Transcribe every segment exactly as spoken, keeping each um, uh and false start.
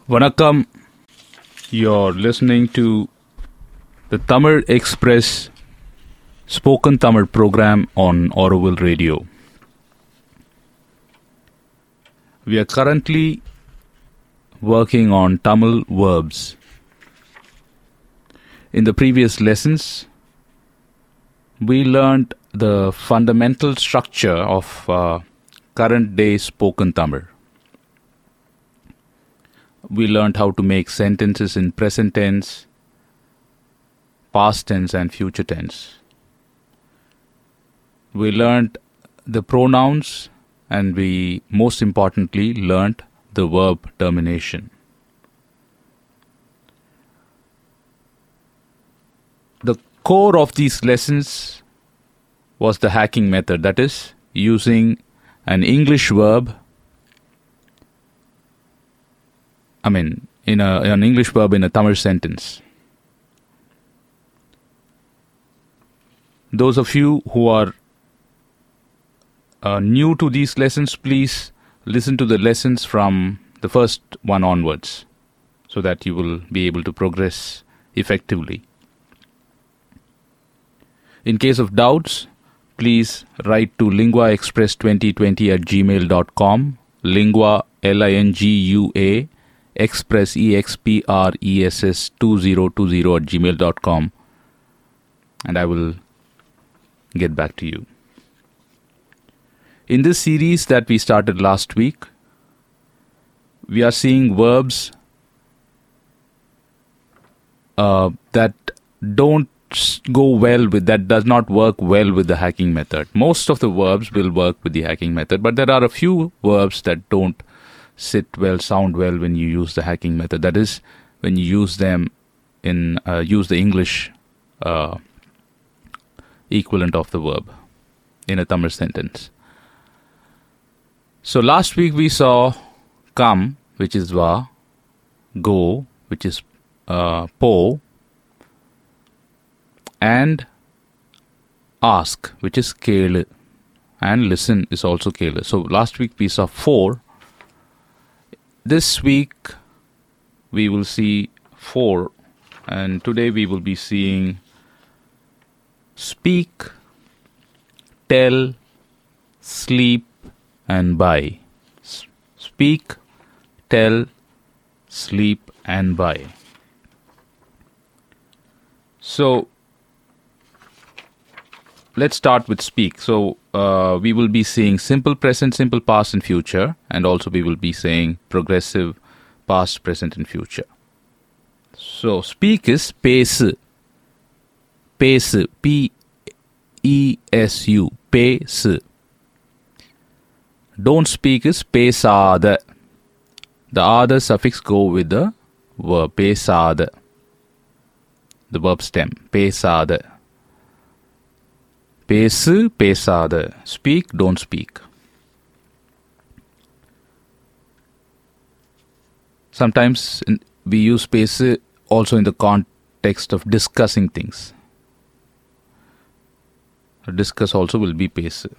Vanakkam, you're listening to the Tamil Express spoken Tamil program on Auroville Radio. We are currently working on Tamil verbs. In the previous lessons, we learned the fundamental structure of uh, current day spoken Tamil. We learned how to make sentences in present tense, past tense and future tense. We learned the pronouns and we most importantly learned the verb termination. The core of these lessons was the hacking method, that is, using an English verb I mean, in a, an English verb in a Tamil sentence. Those of you who are uh, new to these lessons, please listen to the lessons from the first one onwards so that you will be able to progress effectively. In case of doubts, please write to lingua express twenty twenty at gmail dot com, lingua, L I N G U A, express, E X P R E S S two thousand twenty at gmail dot com, and I will get back to you. In this series that we started last week, we are seeing verbs uh, that don't go well with, that does not work well with the hacking method. Most of the verbs will work with the hacking method, but there are a few verbs that don't sit well, sound well when you use the hacking method. That is, when you use them in, uh, use the English uh, equivalent of the verb in a Tamil sentence. So last week we saw come, which is va, go, which is uh, po, and ask, which is kelu, and listen is also kelu. So last week we saw four. This week we will see four, and today we will be seeing speak, tell, sleep, and buy. Speak, tell, sleep, and buy. So let's start with speak. So uh, we will be seeing simple present, simple past and future, and also we will be saying progressive past, present and future. So speak is pesu. Pesu. P E S U. Pesu. Don't speak is pesada. The other suffix go with the verb pesada. The verb stem. Pesada. Pesu, pesada. Speak, don't speak. Sometimes we use pesu also in the context of discussing things. Discuss also will be pesu.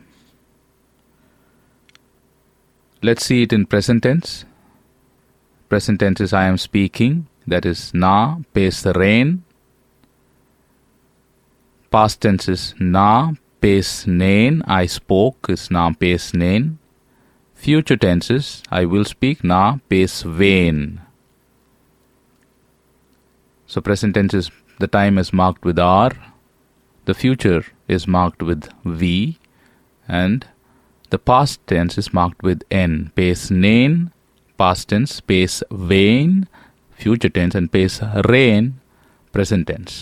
Let's see it in present tense. Present tense is I am speaking. That is na, pesaren. Past tense is na, pesnen. I spoke is na, pesnen. Future tense is I will speak na, pesven. So present tense is the time is marked with R. The future is marked with V. And the past tense is marked with N. Pesnen, past tense, pesven, future tense, and pesren, present tense.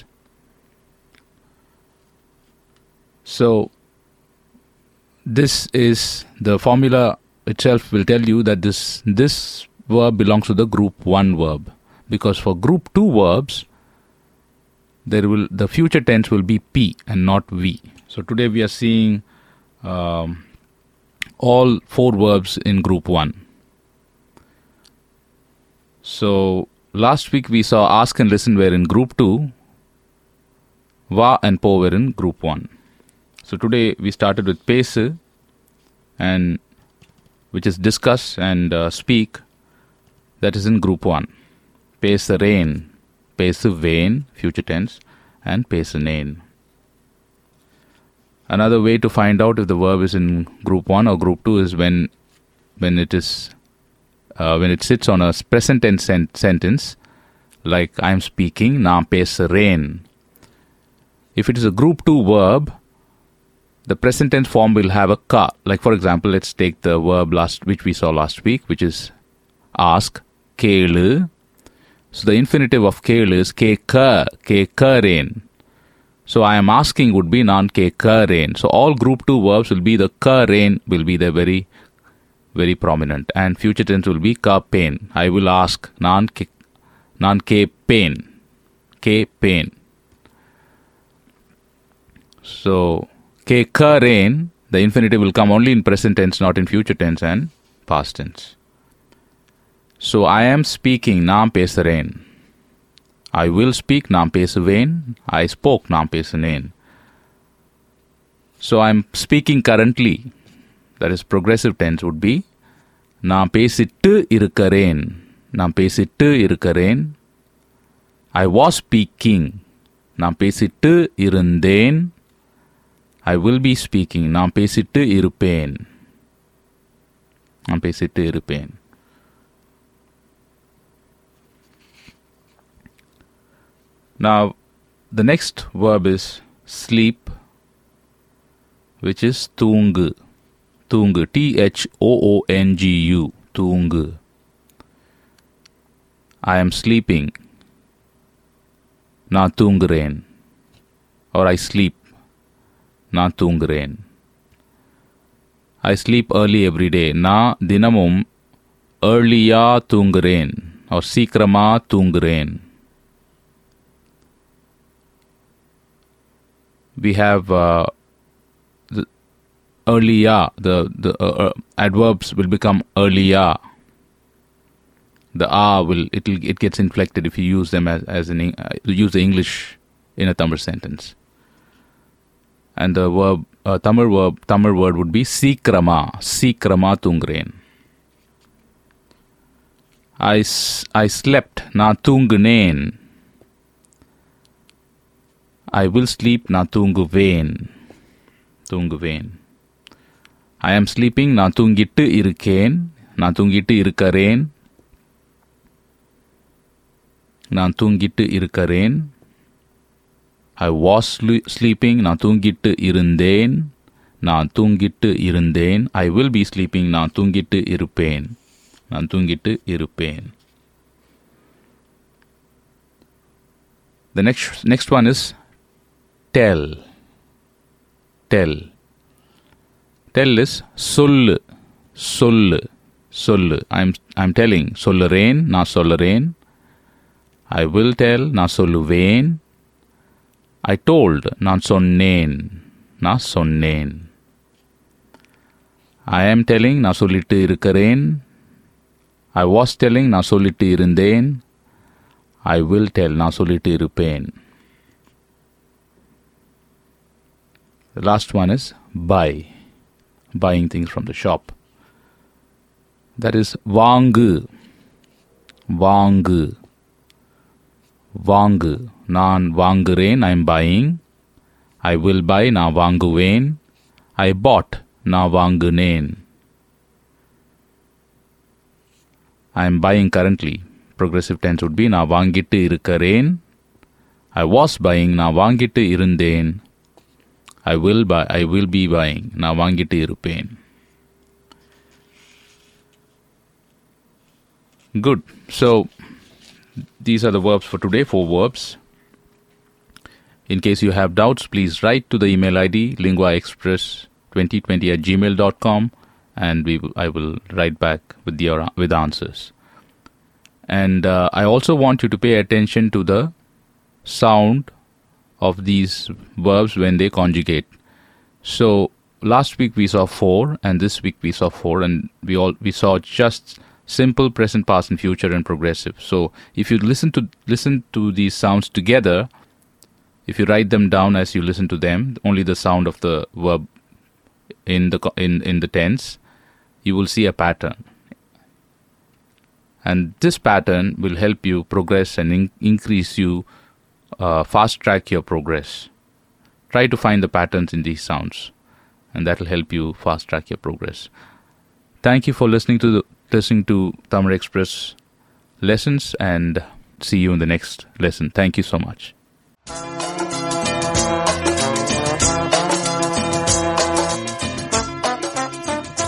So this is the formula itself will tell you that this this verb belongs to the group one verb, because for group two verbs there will the future tense will be P and not V. So today we are seeing um, all four verbs in group one. So last week we saw ask and listen were in group two, va and po were in group one. So today we started with pesu, and which is discuss and uh, speak, that is in group one. Pesareen, pesuveen, future tense, and pesaneen. Another way to find out if the verb is in group one or group two is when when it is uh, when it sits on a present tense sen- sentence, like I'm speaking, na pesareen. If it is a group two verb, the present tense form will have a ka. Like for example, let's take the verb last which we saw last week, which is ask, kelu. So the infinitive of kelu is keka, kekareen. So I am asking would be nan kekareen. So all group two verbs will be the kareen will be the very, very prominent. And future tense will be ka pain. I will ask nan ke, nan ke pain. Ke pain. So kekareen, the infinitive will come only in present tense, not in future tense and past tense. So I am speaking, naam pesareen. I will speak, naam pesuveen. I spoke, naam pesaneen. So I am speaking currently. That is progressive tense would be naam pesittu irukkareen. Naam pesittu irukkareen. I was speaking. Naam pesittu irundeen. I will be speaking. Naam pesittu irupeen. Naam pesittu irupeen. Now, the next verb is sleep, which is thoongu. Thoongu. T H O O N G U. Thoongu. I am sleeping. Na thoongureen. Or I sleep. Na thoongureen. I sleep early every day. Na dinamum earliya thoongureen. Or seekrama thoongureen. We have uh, the earliya, the, the uh, uh, adverbs will become earliya. The a will, it will, it gets inflected if you use them as, as an, uh, use the English in a Tamil sentence. And the verb, uh, Tamil verb, Tamil word would be seekrama, seekrama thoongureen. I, I slept, na thoonguneen. I will sleep, na thoonguveen. Thoonguveen. I am sleeping, na thoongittu irukkeen. Na thoongittu irukkareen. Na thoongittu irukkareen. I was sleeping, na thoongittu irundeen. Na thoongittu irundeen. I will be sleeping, na thoongittu irupeen. Na thoongittu irupeen. The next next one is tell. Tell. Tell is sollu. Sollu. Sollu. I'm I'm telling. Sollareen, na sollareen. I will tell, na solluveen. I told, na sonneen. Na sonneen. I am telling, na sollittu irukkareen. I was telling, na sollittu irundeen. I will tell, na sollittu irupeen. The last one is buy. Buying things from the shop. That is vaangu. Vaangu. Vaangu. Naan vaangureen, I am buying. I will buy, na vaanguveen. I bought, na vaanguneen. I am buying currently. Progressive tense would be na vaangittu irukkareen. I was buying, na vaangittu irundeen. I will buy, I will be buying, na vaangittu irupeen. Good. So, these are the verbs for today, four verbs. In case you have doubts, please write to the email I D linguaexpress twenty twenty at gmail dot com and we will, I will write back with your with answers. And uh, I also want you to pay attention to the sound of these verbs when they conjugate. So last week we saw four and this week we saw four and we all we saw just simple present, past and future and progressive. So if you listen to listen to these sounds together, if you write them down as you listen to them, only the sound of the verb in the in, in the tense, you will see a pattern. And this pattern will help you progress and in- increase you, uh, fast track your progress. Try to find the patterns in these sounds, and that will help you fast track your progress. Thank you for listening to the, listening to Tamil Express lessons, and see you in the next lesson. Thank you so much.